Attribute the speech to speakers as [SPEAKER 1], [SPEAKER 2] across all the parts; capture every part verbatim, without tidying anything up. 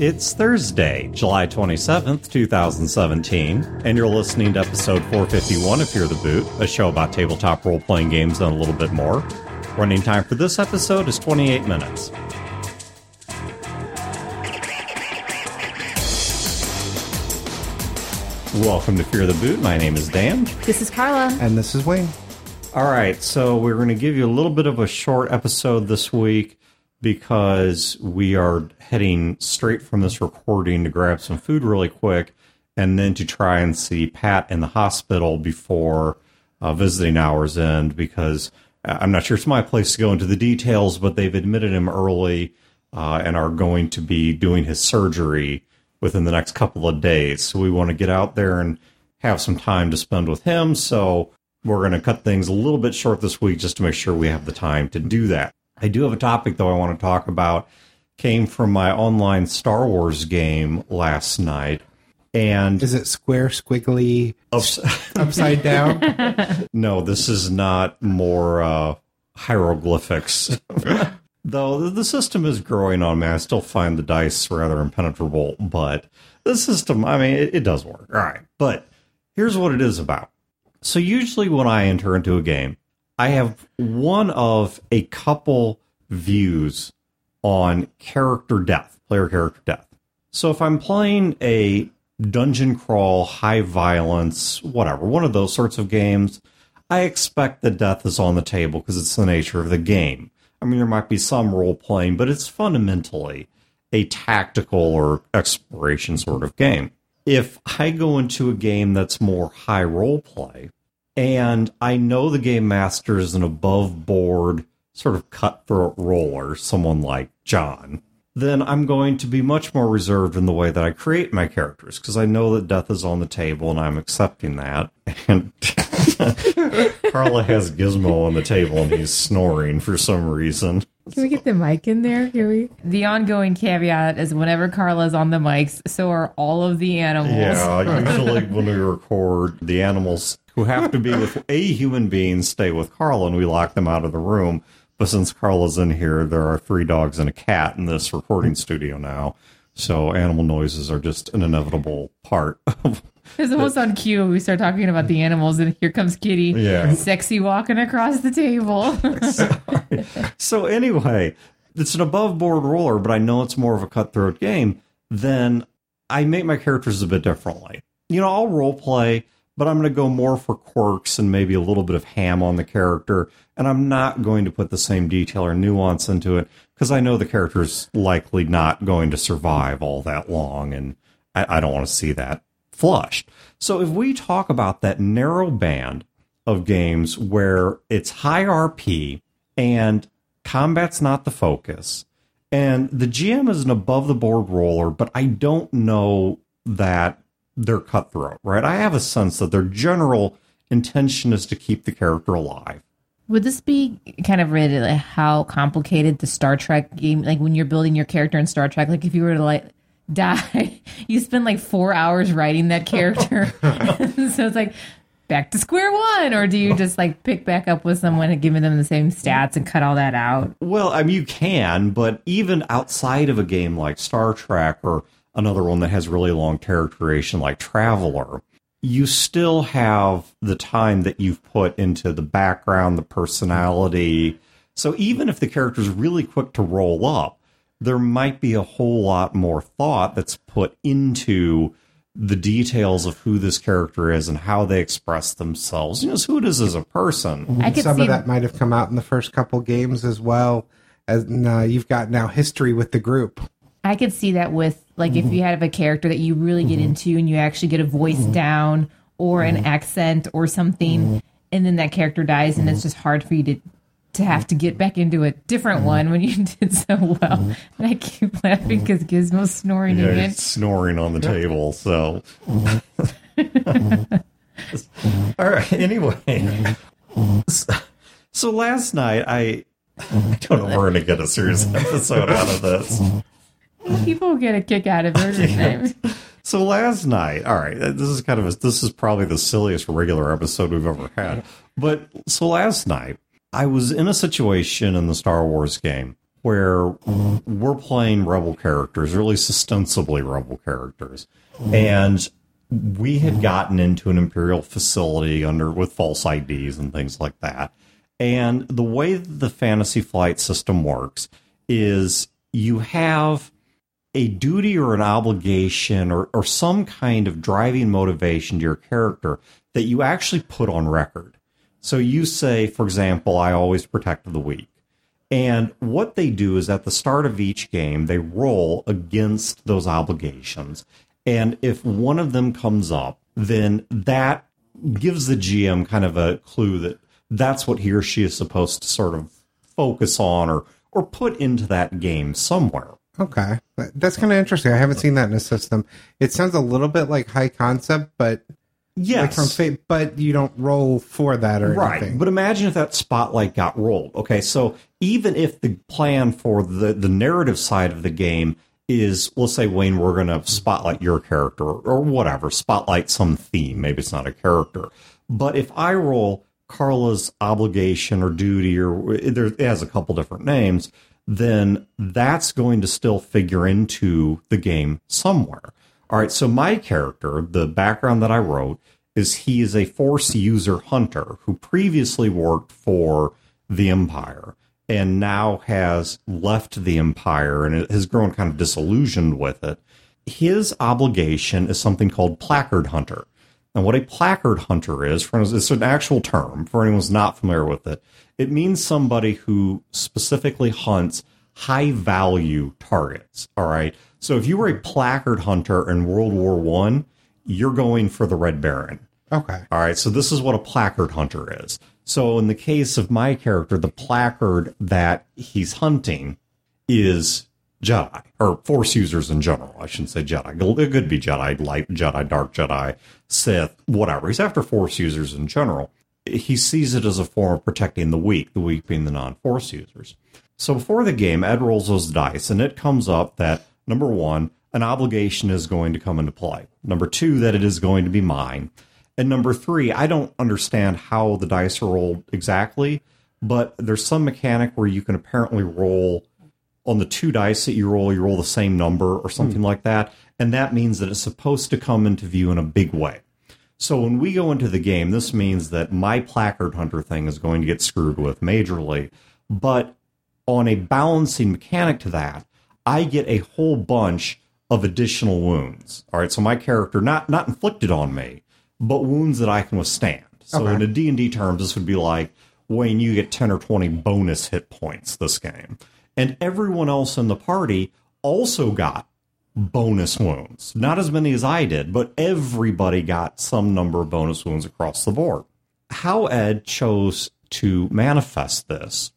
[SPEAKER 1] It's Thursday, July twenty-seventh, twenty seventeen, and you're listening to episode four fifty-one of Fear the Boot, a show about tabletop role-playing games and a little bit more. Running time for this episode is twenty-eight minutes. Welcome to Fear the Boot. My name is Dan.
[SPEAKER 2] This is Carla.
[SPEAKER 3] And this is Wayne.
[SPEAKER 1] All right, so we're going to give you a little bit of a short episode this week because we are heading straight from this recording to grab some food really quick and then to try and see Pat in the hospital before uh, visiting hours end, because I'm not sure it's my place to go into the details, but they've admitted him early uh, and are going to be doing his surgery within the next couple of days. So we want to get out there and have some time to spend with him. So we're going to cut things a little bit short this week just to make sure we have the time to do that. I do have a topic, though, I want to talk about. Came from my online Star Wars game last night. And
[SPEAKER 3] is it square, squiggly,
[SPEAKER 1] ups-
[SPEAKER 3] upside down?
[SPEAKER 1] No, this is not more uh, hieroglyphics. Though the system is growing on me, I still find the dice rather impenetrable. But the system, I mean, it, it does work. All right. But here's what it is about. So usually when I enter into a game, I have one of a couple views on character death, player character death. So if I'm playing a dungeon crawl, high violence, whatever, one of those sorts of games, I expect that death is on the table because it's the nature of the game. I mean, there might be some role playing, but it's fundamentally a tactical or exploration sort of game. If I go into a game that's more high role play, and I know the game master is an above-board sort of cutthroat roller, someone like John, then I'm going to be much more reserved in the way that I create my characters, because I know that death is on the table, and I'm accepting that. And Carla has Gizmo on the table, and he's snoring for some reason.
[SPEAKER 2] Can we get the mic in there? Can we? The ongoing caveat is whenever Carla's on the mics, so are all of the animals.
[SPEAKER 1] Yeah, usually when we record, the animals who have to be with a human being stay with Carla, and we lock them out of the room. But since Carla's in here, there are three dogs and a cat in this recording studio now. So animal noises are just an inevitable part of
[SPEAKER 2] It's almost on cue. We start talking about the animals, and here comes Kitty,
[SPEAKER 1] yeah.
[SPEAKER 2] sexy walking across the table.
[SPEAKER 1] so, so anyway, it's an above-board roller, but I know it's more of a cutthroat game. Then I make my characters a bit differently. You know, I'll role play, but I'm going to go more for quirks and maybe a little bit of ham on the character, and I'm not going to put the same detail or nuance into it because I know the character's likely not going to survive all that long, and I, I don't want to see that flushed. So if we talk about that narrow band of games where it's high R P and combat's not the focus, and the G M is an above-the-board roller, but I don't know that they're cutthroat, right? I have a sense that their general intention is to keep the character alive.
[SPEAKER 2] Would this be kind of related to like how complicated the Star Trek game, like when you're building your character in Star Trek, like if you were to like die, you spend like four hours writing that character. So it's like back to square one, or do you just like pick back up with someone and give them the same stats and cut all that out?
[SPEAKER 1] Well, I mean, you can, but even outside of a game like Star Trek or another one that has really long characterization like Traveler, you still have the time that you've put into the background, the personality. So even if the character's really quick to roll up, there might be a whole lot more thought that's put into the details of who this character is and how they express themselves. You know, who it is as a person.
[SPEAKER 2] I could
[SPEAKER 3] Some
[SPEAKER 2] see
[SPEAKER 3] of that might have come out in the first couple games as well. As uh, you've got now history with the group.
[SPEAKER 2] I could see that with, like, mm-hmm. if you have a character that you really get mm-hmm. into and you actually get a voice mm-hmm. down or mm-hmm. an accent or something, mm-hmm. and then that character dies, and mm-hmm. it's just hard for you to to have to get back into a different mm-hmm. one when you did so well. Mm-hmm. And I keep laughing because Gizmo's snoring
[SPEAKER 1] yeah,
[SPEAKER 2] again.
[SPEAKER 1] He's snoring on the table, so. All right, anyway. So, so last night, I, I don't know if we're going to get a serious episode out of this.
[SPEAKER 2] People get a kick out of it.
[SPEAKER 1] Yeah. So last night, all right, this is kind of a, this is probably the silliest regular episode we've ever had. But so last night, I was in a situation in the Star Wars game where we're playing rebel characters, or at least ostensibly rebel characters, and we had gotten into an Imperial facility under with false I Ds and things like that. And the way the Fantasy Flight system works is you have a duty or an obligation or, or some kind of driving motivation to your character that you actually put on record. So you say, for example, I always protect the weak. And what they do is at the start of each game, they roll against those obligations. And if one of them comes up, then that gives the G M kind of a clue that that's what he or she is supposed to sort of focus on or, or put into that game somewhere.
[SPEAKER 3] Okay. That's kind of interesting. I haven't seen that in a system. It sounds a little bit like High Concept, but
[SPEAKER 1] yes.
[SPEAKER 3] Like from Fate, but you don't roll for that or
[SPEAKER 1] right.
[SPEAKER 3] anything.
[SPEAKER 1] But imagine if that spotlight got rolled. Okay, so even if the plan for the, the narrative side of the game is, let's say, Wayne, we're going to spotlight your character or whatever, spotlight some theme. Maybe it's not a character. But if I roll Carla's obligation or duty, or there, it has a couple different names, then that's going to still figure into the game somewhere. All right, so my character, the background that I wrote, is he is a Force user hunter who previously worked for the Empire and now has left the Empire and has grown kind of disillusioned with it. His obligation is something called placard hunter. And what a placard hunter is, for it's an actual term for anyone who's not familiar with it. It means somebody who specifically hunts high-value targets, all right? So if you were a placard hunter in World War One, you're going for the Red Baron.
[SPEAKER 3] Okay.
[SPEAKER 1] All right, so this is what a placard hunter is. So in the case of my character, the placard that he's hunting is Jedi, or Force users in general. I shouldn't say Jedi. It could be Jedi, light Jedi, dark Jedi, Sith, whatever. He's after Force users in general. He sees it as a form of protecting the weak, the weak being the non-Force users. So before the game, Ed rolls those dice, and it comes up that, number one, an obligation is going to come into play. Number two, that it is going to be mine. And number three, I don't understand how the dice are rolled exactly, but there's some mechanic where you can apparently roll on the two dice that you roll, you roll the same number or something mm. like that. And that means that it's supposed to come into view in a big way. So when we go into the game, this means that my placard hunter thing is going to get screwed with majorly. But on a balancing mechanic to that, I get a whole bunch of additional wounds. All right, so my character, not not inflicted on me, but wounds that I can withstand. So okay. in a D and D terms, this would be like, Wayne, you get ten or twenty bonus hit points this game. And everyone else in the party also got bonus wounds. Not as many as I did, but everybody got some number of bonus wounds across the board. How Ed chose to manifest this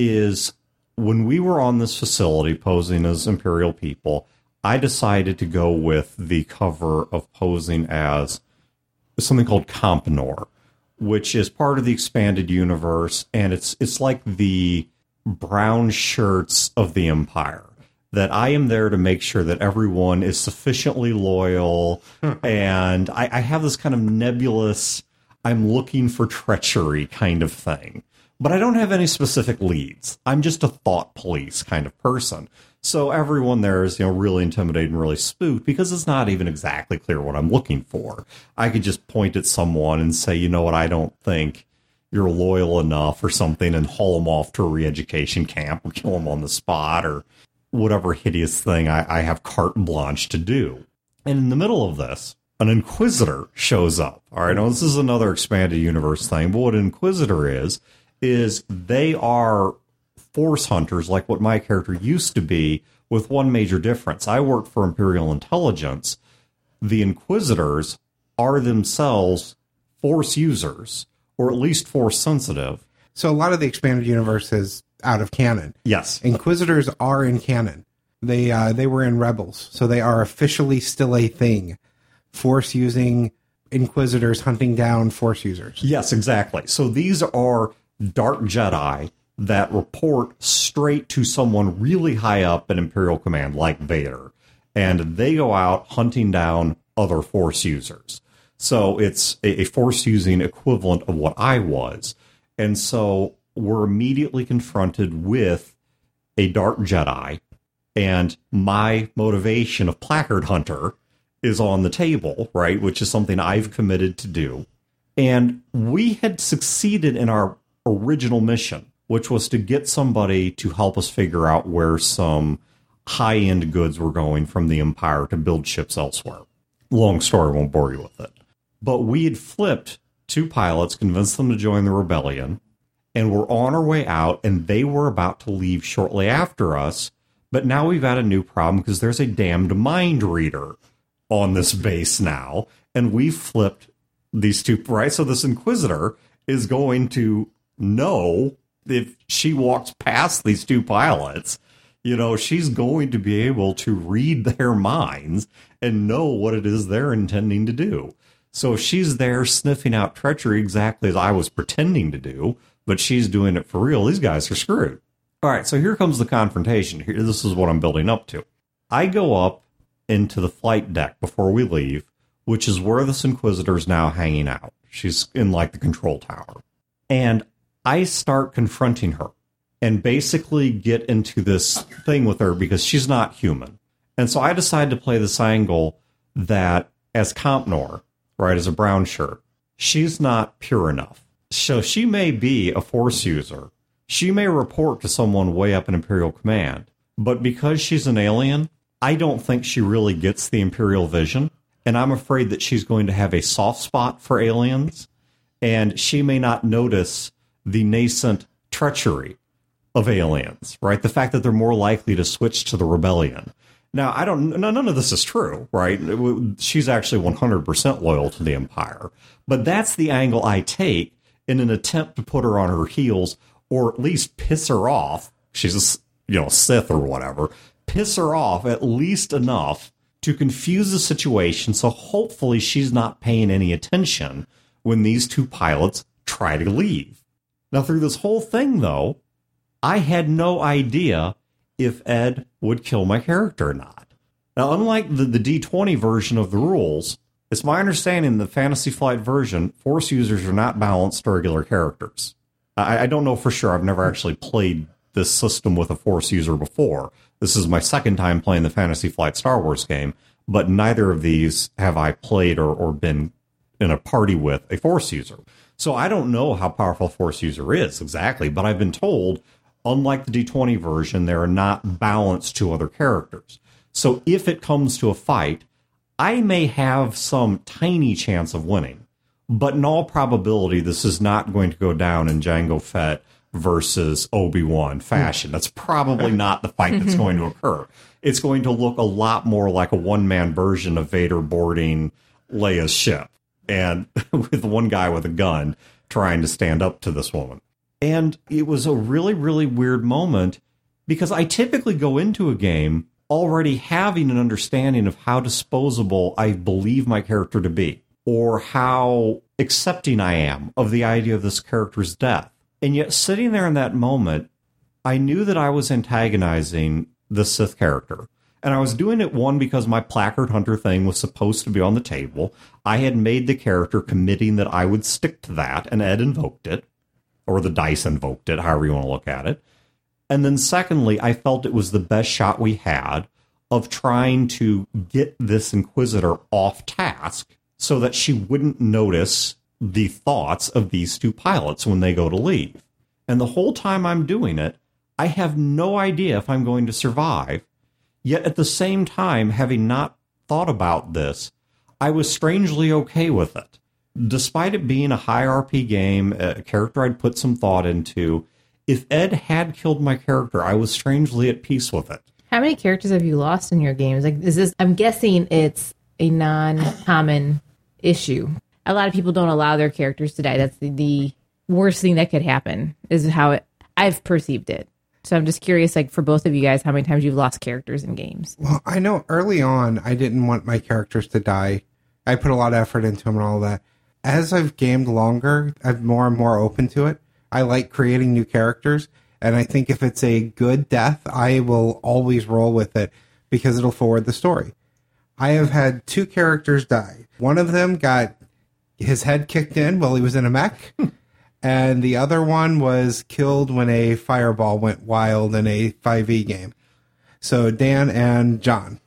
[SPEAKER 1] is when we were on this facility posing as Imperial people, I decided to go with the cover of posing as something called Companor, which is part of the expanded universe, and it's it's like the brown shirts of the Empire. That I am there to make sure that everyone is sufficiently loyal, and I, I have this kind of nebulous, I'm looking for treachery kind of thing. But I don't have any specific leads. I'm just a thought police kind of person. So everyone there is, you know, really intimidated and really spooked because it's not even exactly clear what I'm looking for. I could just point at someone and say, you know what, I don't think you're loyal enough or something, and haul them off to a re-education camp or kill them on the spot or whatever hideous thing I, I have carte blanche to do. And in the middle of this, an Inquisitor shows up. All right, now this is another expanded universe thing, but what an Inquisitor is, is they are Force hunters like what my character used to be, with one major difference. I worked for Imperial Intelligence. The Inquisitors are themselves Force users, or at least Force sensitive.
[SPEAKER 3] So a lot of the expanded universe is out of canon.
[SPEAKER 1] Yes.
[SPEAKER 3] Inquisitors are in canon. They uh, they were in Rebels, so they are officially still a thing. Force using Inquisitors hunting down Force users.
[SPEAKER 1] Yes, exactly. So these are dark Jedi that report straight to someone really high up in Imperial Command, like Vader. And they go out hunting down other Force users. So it's a, a Force-using equivalent of what I was. And so we're immediately confronted with a Dark Jedi, and my motivation of Placard Hunter is on the table, right? Which is something I've committed to do. And we had succeeded in our original mission, which was to get somebody to help us figure out where some high-end goods were going from the Empire to build ships elsewhere. Long story, won't bore you with it. But we had flipped two pilots, convinced them to join the rebellion, and we're on our way out, and they were about to leave shortly after us. But now we've got a new problem because there's a damned mind reader on this base now, and we flipped these two, right? So this Inquisitor is going to know if she walks past these two pilots, you know, she's going to be able to read their minds and know what it is they're intending to do. So if she's there sniffing out treachery exactly as I was pretending to do, but she's doing it for real, these guys are screwed. All right, so here comes the confrontation. Here, this is what I'm building up to. I go up into the flight deck before we leave, which is where this Inquisitor's now hanging out. She's in, like, the control tower. And I start confronting her and basically get into this thing with her because she's not human. And so I decide to play this angle that as Compnor, right, as a brown shirt, she's not pure enough. So she may be a Force user. She may report to someone way up in Imperial Command. But because she's an alien, I don't think she really gets the Imperial vision. And I'm afraid that she's going to have a soft spot for aliens. And she may not notice the nascent treachery of aliens, right? The fact that they're more likely to switch to the rebellion. Now, I don't, none of this is true, right? She's actually one hundred percent loyal to the Empire. But that's the angle I take in an attempt to put her on her heels, or at least piss her off. She's a, you know, Sith or whatever. Piss her off at least enough to confuse the situation, so hopefully she's not paying any attention when these two pilots try to leave. Now, through this whole thing, though, I had no idea if Ed would kill my character or not. Now, unlike the, the D twenty version of the rules, it's my understanding in the Fantasy Flight version, Force users are not balanced to regular characters. I, I don't know for sure. I've never actually played this system with a Force user before. This is my second time playing the Fantasy Flight Star Wars game, but neither of these have I played or, or been in a party with a Force user. So I don't know how powerful a Force user is exactly, but I've been told, unlike the D twenty version, they are not balanced to other characters. So if it comes to a fight, I may have some tiny chance of winning, but in all probability, this is not going to go down in Jango Fett versus Obi-Wan fashion. That's probably not the fight that's going to occur. It's going to look a lot more like a one-man version of Vader boarding Leia's ship, and with one guy with a gun trying to stand up to this woman. And it was a really, really weird moment because I typically go into a game already having an understanding of how disposable I believe my character to be, or how accepting I am of the idea of this character's death. And yet, sitting there in that moment, I knew that I was antagonizing the Sith character. And I was doing it, one, because my Placard Hunter thing was supposed to be on the table. I had made the character committing that I would stick to that, and Ed invoked it, or the dice invoked it, however you want to look at it. And then secondly, I felt it was the best shot we had of trying to get this Inquisitor off task so that she wouldn't notice the thoughts of these two pilots when they go to leave. And the whole time I'm doing it, I have no idea if I'm going to survive. Yet at the same time, having not thought about this, I was strangely okay with it. Despite it being a high R P game, a character I'd put some thought into, if Ed had killed my character, I was strangely at peace with it.
[SPEAKER 2] How many characters have you lost in your games? Like, is this? I'm guessing it's a non-common issue. A lot of people don't allow their characters to die. That's the, the worst thing that could happen, is how it, I've perceived it. So I'm just curious, like, for both of you guys, how many times you've lost characters in games?
[SPEAKER 3] Well, I know early on, I didn't want my characters to die. I put a lot of effort into them and all that. As I've gamed longer, I'm more and more open to it. I like creating new characters, and I think if it's a good death, I will always roll with it because it'll forward the story. I have had two characters die. One of them got his head kicked in while he was in a mech, and the other one was killed when a fireball went wild in a five E game. So Dan and John.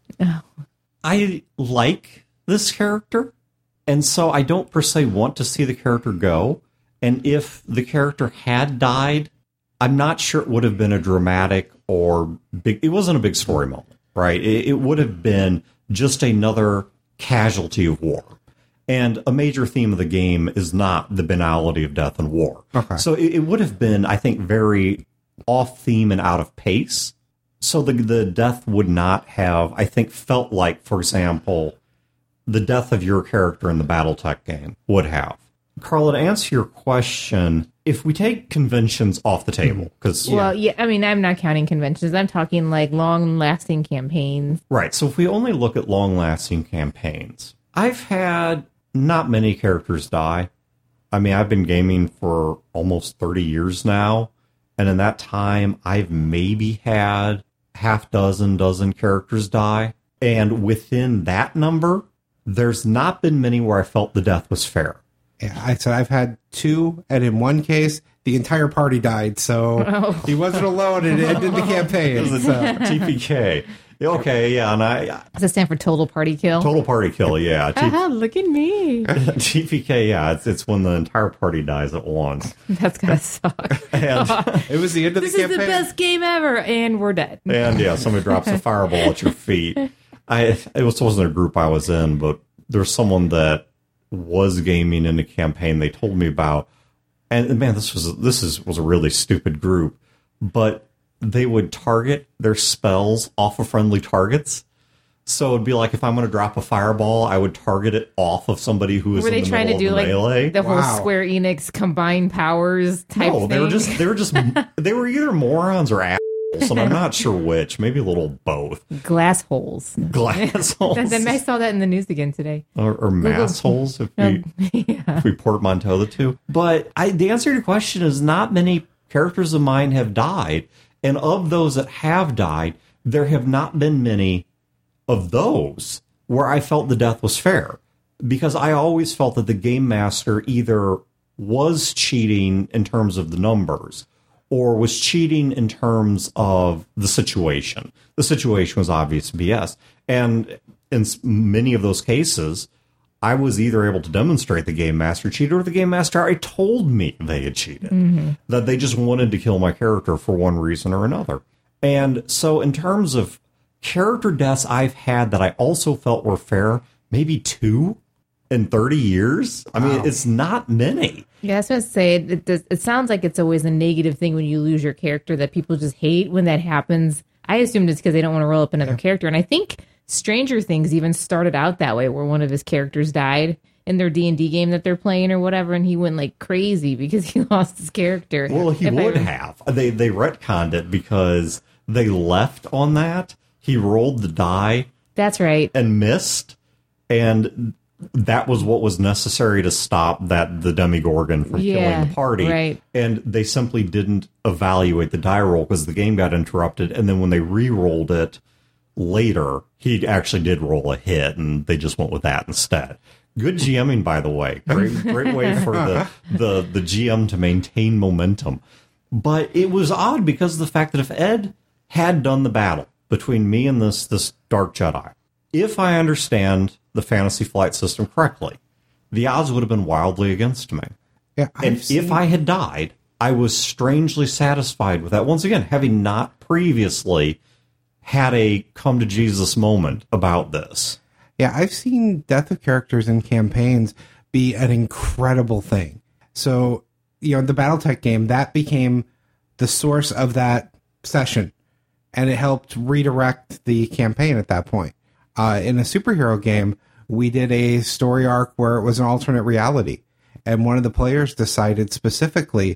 [SPEAKER 1] I like this character, and so I don't per se want to see the character go. And if the character had died, I'm not sure it would have been a dramatic or big. It wasn't a big story moment, right? It, it would have been just another casualty of war. And a major theme of the game is not the banality of death and war.
[SPEAKER 3] Okay.
[SPEAKER 1] So it, it would have been, I think, very off theme and out of pace. So the the death would not have, I think, felt like, for example, the death of your character in the Battletech game would have. Carla, to answer your question, if we take conventions off the table, because
[SPEAKER 2] Well, yeah, I mean, I'm not counting conventions. I'm talking like long-lasting campaigns.
[SPEAKER 1] right, so if we only look at long-lasting campaigns, I've had not many characters die. I mean, I've been gaming for almost thirty years now, and in that time, I've maybe had half dozen, dozen characters die. And within that number, there's not been many where I felt the death was fair.
[SPEAKER 3] Yeah, I said I've had two, and in one case, the entire party died, so
[SPEAKER 2] Oh.
[SPEAKER 3] he wasn't alone and it ended the campaign. So.
[SPEAKER 1] T P K. Okay, yeah, and I
[SPEAKER 2] Does it stand for total party kill?
[SPEAKER 1] total party kill, yeah. T-
[SPEAKER 2] Haha, look at me.
[SPEAKER 1] T P K, yeah, it's it's when the entire party dies at once.
[SPEAKER 2] That's gotta suck.
[SPEAKER 1] And
[SPEAKER 3] It was the end of
[SPEAKER 2] This
[SPEAKER 3] the
[SPEAKER 2] is
[SPEAKER 3] campaign.
[SPEAKER 2] the best game ever, and we're dead.
[SPEAKER 1] and yeah, somebody drops a fireball at your feet. I it was wasn't a group I was in, but there was someone that was gaming in a campaign they told me about, and man, this was this is was a really stupid group, but they would target their spells off of friendly targets. So it'd be like if I'm going to drop a fireball, I would target it off of somebody who is
[SPEAKER 2] Were
[SPEAKER 1] in
[SPEAKER 2] they
[SPEAKER 1] the
[SPEAKER 2] trying to
[SPEAKER 1] middle
[SPEAKER 2] do
[SPEAKER 1] of the
[SPEAKER 2] like
[SPEAKER 1] melee.
[SPEAKER 2] the whole
[SPEAKER 3] Wow.
[SPEAKER 2] Square Enix combined powers type
[SPEAKER 1] No,
[SPEAKER 2] thing?
[SPEAKER 1] they were just they were just they were either morons or assholes, and I'm not sure which. Maybe a little both.
[SPEAKER 2] glass holes.
[SPEAKER 1] Glass holes
[SPEAKER 2] Then then I saw that in the news again today.
[SPEAKER 1] or, or mass holes if we
[SPEAKER 2] Um, yeah.
[SPEAKER 1] if we portmanteau the two. But I, the answer to your question is not many characters of mine have died, and of those that have died, there have not been many of those where I felt the death was fair, because I always felt that the game master either was cheating in terms of the numbers or was cheating in terms of the situation. The situation was obvious B S. And in s- many of those cases, I was either able to demonstrate the game master cheated or the game master already told me they had cheated, that they just wanted to kill my character for one reason or another. And so in terms of character deaths I've had that I also felt were fair, maybe two in thirty years. I mean,
[SPEAKER 3] Wow.
[SPEAKER 1] it's not many.
[SPEAKER 2] Yeah, I was going to say, it, it, does, it sounds like it's always a negative thing when you lose your character that people just hate when that happens. I assumed it's because they don't want to roll up another character. And I think Stranger Things even started out that way, where one of his characters died in their D and D game that they're playing or whatever, and he went like crazy because he lost his character.
[SPEAKER 1] Well, he
[SPEAKER 2] If I
[SPEAKER 1] would
[SPEAKER 2] rem-
[SPEAKER 1] have. They they retconned it because they left on that. He rolled the die
[SPEAKER 2] That's right.
[SPEAKER 1] and missed, and that was what was necessary to stop that the Demigorgon from
[SPEAKER 2] Yeah,
[SPEAKER 1] killing the party.
[SPEAKER 2] right.
[SPEAKER 1] And they simply didn't evaluate the die roll because the game got interrupted. And then when they re-rolled it later, he actually did roll a hit, and they just went with that instead. Good GMing, by the way. Great, great way for the, the the G M to maintain momentum. But it was odd because of the fact that if Ed had done the battle between me and this this Dark Jedi, if I understand the Fantasy Flight system correctly, the odds would have been wildly against me.
[SPEAKER 3] Yeah, I've
[SPEAKER 1] And
[SPEAKER 3] seen-
[SPEAKER 1] if I had died, I was strangely satisfied with that. Once again, having not previously had a come to Jesus moment about this.
[SPEAKER 3] Yeah, I've seen death of characters in campaigns be an incredible thing. So, you know, the Battletech game, that became the source of that session, and it helped redirect the campaign at that point. Uh, in a superhero game, we did a story arc where it was an alternate reality, and one of the players decided specifically,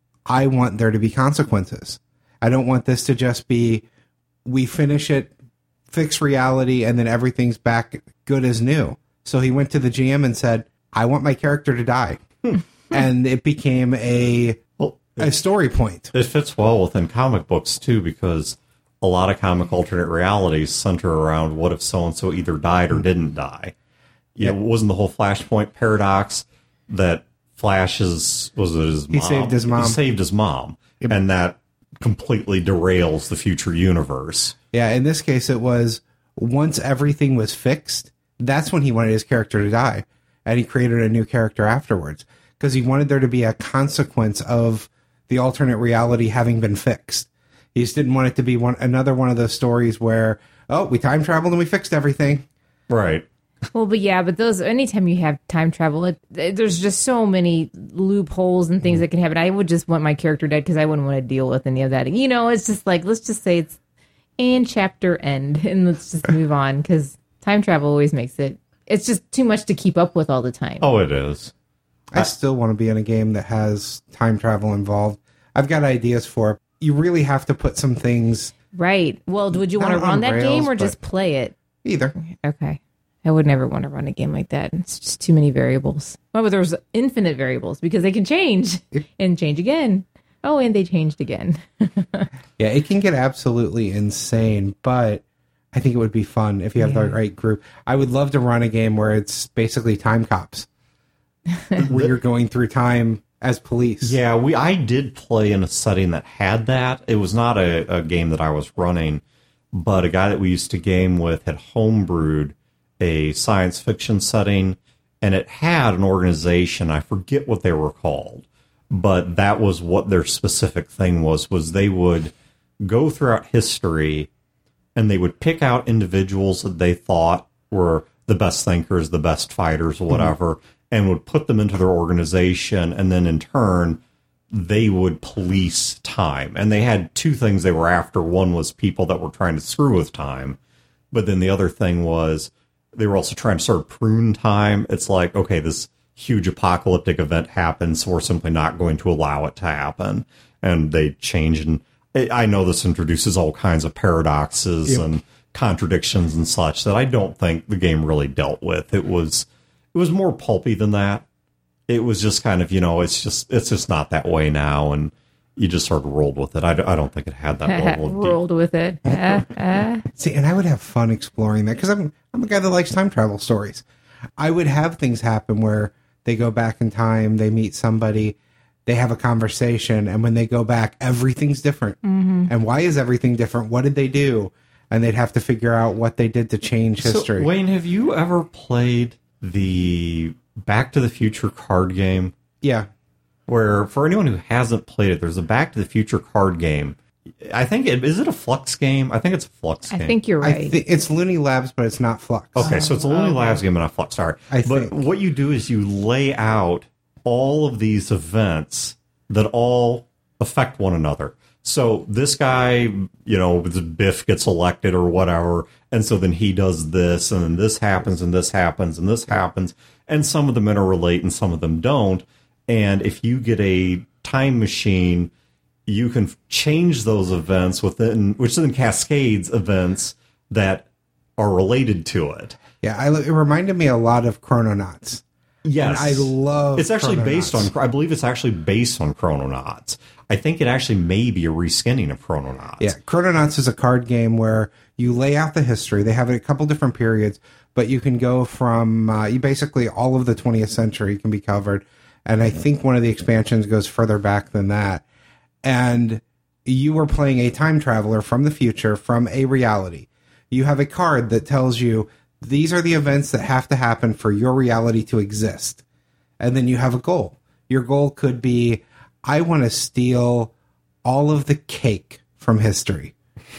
[SPEAKER 3] I want there to be consequences. I don't want this to just be, we finish it, fix reality, and then everything's back good as new. So he went to the G M and said, I want my character to die. And it became a
[SPEAKER 1] Well,
[SPEAKER 3] a story point.
[SPEAKER 1] it fits well within comic books, too, because a lot of comic alternate realities center around what if so-and-so either died or didn't die. You know, wasn't the whole Flashpoint paradox that Flash's, was it his mom?
[SPEAKER 3] He saved his mom.
[SPEAKER 1] He saved his mom. Yep. And that completely derails the future universe.
[SPEAKER 3] Yeah, in this case, it was once everything was fixed, that's when he wanted his character to die. And he created a new character afterwards. Because he wanted there to be a consequence of the alternate reality having been fixed. He just didn't want it to be one another one of those stories where, oh, we time traveled and we fixed everything.
[SPEAKER 1] Right.
[SPEAKER 2] Well, but yeah, but those, anytime you have time travel, it, it, there's just so many loopholes and things that can happen. I would just want my character dead because I wouldn't want to deal with any of that. You know, it's just like, let's just say it's and chapter end and let's just move on because time travel always makes it, it's just too much to keep up with all the time.
[SPEAKER 1] Oh, it is.
[SPEAKER 3] I still want to be in a game that has time travel involved. I've got ideas for it. You really have to put some things...
[SPEAKER 2] Right. Well, would you want to run that rails, game or just play it?
[SPEAKER 3] Either.
[SPEAKER 2] Okay. I would never want to run a game like that. It's just too many variables. Oh, but there's infinite variables because they can change and change again. Oh, and they changed again.
[SPEAKER 3] Yeah, it can get absolutely insane, but I think it would be fun if you have yeah. the right group. I would love to run a game where it's basically time cops. Where you're going through time as police.
[SPEAKER 1] Yeah, we I did play in a setting that had that. It was not a, a game that I was running, but a guy that we used to game with had homebrewed a science fiction setting, and it had an organization. I forget what they were called, but that was what their specific thing was, was they would go throughout history, and they would pick out individuals that they thought were the best thinkers, the best fighters, whatever, mm-hmm. and would put them into their organization, and then in turn, they would police time. And they had two things they were after. One was people that were trying to screw with time, but then the other thing was they were also trying to sort of prune time. It's like, okay, this huge apocalyptic event happens, so we're simply not going to allow it to happen. And they change, and I know this introduces all kinds of paradoxes yep. and contradictions and such that I don't think the game really dealt with. It was... It was more pulpy than that. It was just kind of, you know, it's just it's just not that way now, and you just sort of rolled with it. I, I don't think it had that level of
[SPEAKER 2] rolled with it. Uh, uh.
[SPEAKER 3] See, and I would have fun exploring that because I'm I'm a guy that likes time travel stories. I would have things happen where they go back in time, they meet somebody, they have a conversation, and when they go back, everything's different. Mm-hmm. And why is everything different? What did they do? And they'd have to figure out what they did to change history.
[SPEAKER 1] So, Wayne, have you ever played the Back to the Future card game?
[SPEAKER 3] Yeah.
[SPEAKER 1] Where, for anyone who hasn't played it, there's a Back to the Future card game. I think, it, is it a Flux game? I think it's a Flux game.
[SPEAKER 2] I think you're right.
[SPEAKER 3] I th- it's Looney Labs, but it's not Flux.
[SPEAKER 1] Okay, so it's a Looney
[SPEAKER 2] okay.
[SPEAKER 1] Labs game and not Flux. Sorry.
[SPEAKER 3] I
[SPEAKER 1] but
[SPEAKER 3] think.
[SPEAKER 1] What you do is you lay out all of these events that all affect one another. So this guy, you know, Biff gets elected or whatever, and so then he does this, and then this happens, and this happens, and this happens, and some of them interrelate, and some of them don't. And if you get a time machine, you can change those events within, which then cascades events that are related to it.
[SPEAKER 3] Yeah, I, it reminded me a lot of Chrononauts.
[SPEAKER 1] Yes,
[SPEAKER 3] and I love.
[SPEAKER 1] It's actually
[SPEAKER 3] Chrononauts.
[SPEAKER 1] based on. I believe it's actually based on Chrononauts. I think it actually may be a reskinning of Chrononauts.
[SPEAKER 3] Yeah, Chrononauts is a card game where you lay out the history. They have a couple different periods, but you can go from uh, you basically all of the twentieth century can be covered, and I think one of the expansions goes further back than that. And you are playing a time traveler from the future, from a reality. You have a card that tells you these are the events that have to happen for your reality to exist, and then you have a goal. Your goal could be, I want to steal all of the cake from history.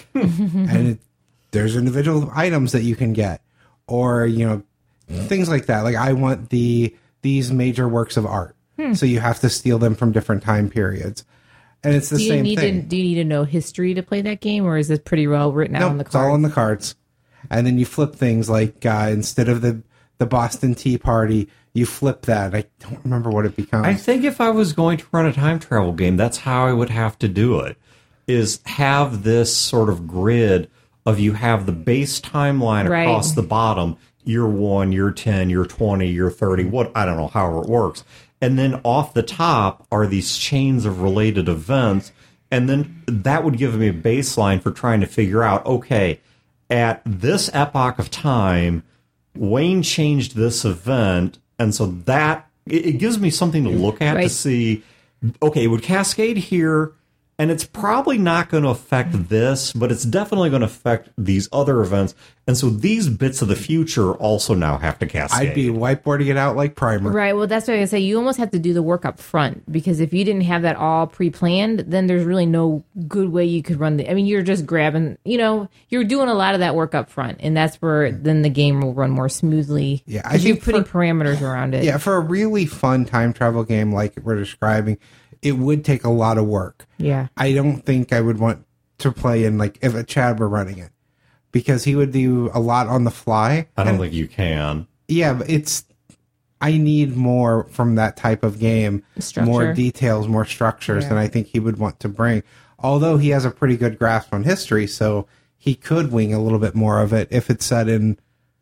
[SPEAKER 3] And it, there's individual items that you can get. Or, you know, things like that. Like, I want the these major works of art. Hmm. So you have to steal them from different time periods. And it's the
[SPEAKER 2] do you
[SPEAKER 3] same
[SPEAKER 2] need
[SPEAKER 3] thing.
[SPEAKER 2] To, do you need to know history to play that game? Or is it pretty well written out
[SPEAKER 3] nope,
[SPEAKER 2] on the cards?
[SPEAKER 3] It's all on the cards. And then you flip things like, uh, instead of the, the Boston Tea Party, you flip that. I don't remember what it becomes.
[SPEAKER 1] I think if I was going to run a time travel game, that's how I would have to do it, is have this sort of grid of you have the base timeline
[SPEAKER 2] right.
[SPEAKER 1] across the bottom, year one, year ten, year twenty, year thirty, what, I don't know, however it works. And then off the top are these chains of related events. And then that would give me a baseline for trying to figure out, okay, at this epoch of time, Wayne changed this event, and so that it, it gives me something to look at
[SPEAKER 2] Right.
[SPEAKER 1] to see, okay, it would cascade here, and it's probably not going to affect this, but it's definitely going to affect these other events. And so these bits of the future also now have to cascade.
[SPEAKER 3] I'd be whiteboarding it out like Primer.
[SPEAKER 2] Right. Well, that's what I say. You almost have to do the work up front, because if you didn't have that all pre-planned, then there's really no good way you could run the. I mean, you're just grabbing. You know, you're doing a lot of that work up front, and that's where then the game will run more smoothly.
[SPEAKER 3] Yeah, I
[SPEAKER 2] because you're
[SPEAKER 3] think
[SPEAKER 2] putting
[SPEAKER 3] for-
[SPEAKER 2] parameters around it.
[SPEAKER 3] Yeah, for a really fun time travel game like we're describing, it would take a lot of work.
[SPEAKER 2] Yeah.
[SPEAKER 3] I don't think I would want to play in, like, if a Chad were running it, because he would do a lot on the fly.
[SPEAKER 1] I don't
[SPEAKER 3] And-
[SPEAKER 1] think you can.
[SPEAKER 3] Yeah, but it's. I need more from that type of game.
[SPEAKER 2] Structure.
[SPEAKER 3] More details, more structures
[SPEAKER 2] Yeah.
[SPEAKER 3] than I think he would want to bring. Although he has a pretty good grasp on history, so he could wing a little bit more of it if it's set in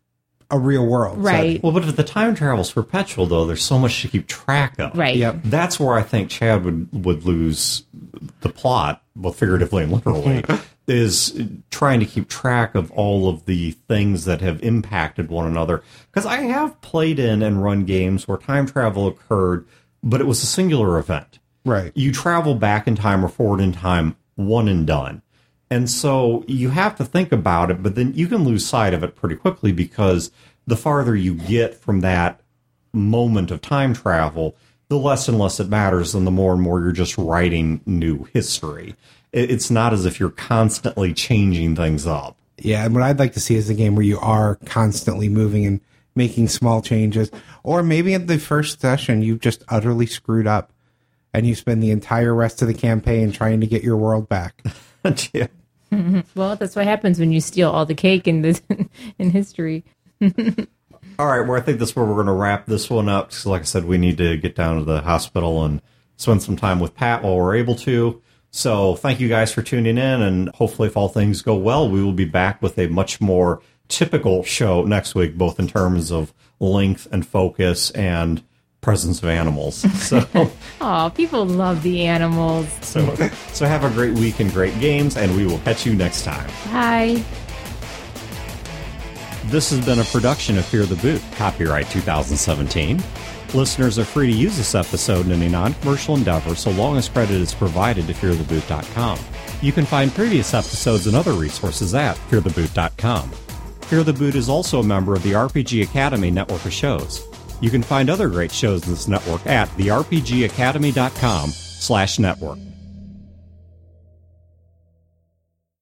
[SPEAKER 3] a real world.
[SPEAKER 2] Right.
[SPEAKER 1] Well, but if the time travel's perpetual, though, there's so much to keep track of.
[SPEAKER 2] Right.
[SPEAKER 3] Yep.
[SPEAKER 1] That's where I think Chad would, would lose the plot, both figuratively and literally, is trying to keep track of all of the things that have impacted one another. Because I have played in and run games where time travel occurred, but it was a singular event.
[SPEAKER 3] Right.
[SPEAKER 1] You travel back in time or forward in time, one and done. And so you have to think about it, but then you can lose sight of it pretty quickly, because the farther you get from that moment of time travel, the less and less it matters, and the more and more you're just writing new history. It- It's not as if you're constantly changing things up.
[SPEAKER 3] Yeah, and what I'd like to see is a game where you are constantly moving and making small changes. Or maybe in the first session, you've just utterly screwed up, and you spend the entire rest of the campaign trying to get your world back.
[SPEAKER 1] Yeah.
[SPEAKER 2] Well, that's what happens when you steal all the cake in the in history.
[SPEAKER 1] All right, well, I think that's where we're going to wrap this one up. Because, like I said, we need to get down to the hospital and spend some time with Pat while we're able to. So thank you guys for tuning in, and hopefully, if all things go well, we will be back with a much more typical show next week, both in terms of length and focus and presence of animals. So,
[SPEAKER 2] Oh, people love the animals.
[SPEAKER 1] so, so have a great week and great games, and we will catch you next time.
[SPEAKER 2] Bye.
[SPEAKER 1] This has been a production of Fear the Boot, copyright two thousand seventeen. Listeners are free to use this episode in any non-commercial endeavor so long as credit is provided to fear the boot dot com. You can find previous episodes and other resources at fear the boot dot com. Fear the Boot is also a member of the R P G Academy network of shows. You can find other great shows in this network at the r p g academy dot com slash network.